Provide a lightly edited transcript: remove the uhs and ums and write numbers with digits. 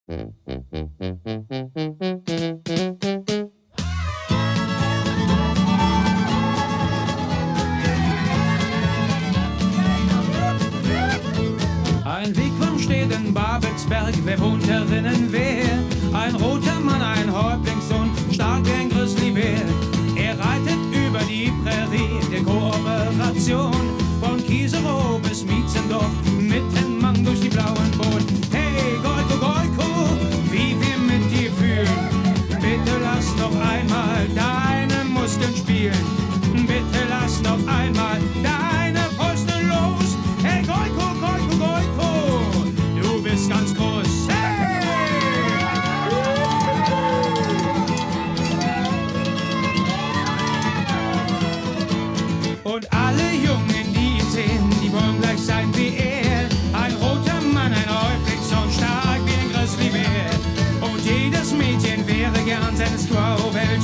Ein Wegwam steht in Babelsberg, wer wohnt herinnen wer? Ein roter Mann, ein Häuptlingssohn, stark wie ein Grizzlybär. Er reitet über die Prärie der Kooperation, von Kieserow bis Mietzendorf, mit dem Mann durch die blauen Boden. Hey, Goiko, Goiko, wie wir mit dir fühlen. Bitte lass noch einmal deine Muskeln spielen. Bitte lass noch einmal deine Fäuste los. Hey, Goiko, Goiko, Goiko, du bist ganz groß. Hey! Und alle Jungen, die ihn sehen, die wollen gleich sein wie er. Ein roter Mann, ein Häuptlingssohn, stark wie ein Grizzlybär. Und jedes Mädchen wäre gern seine Squirrel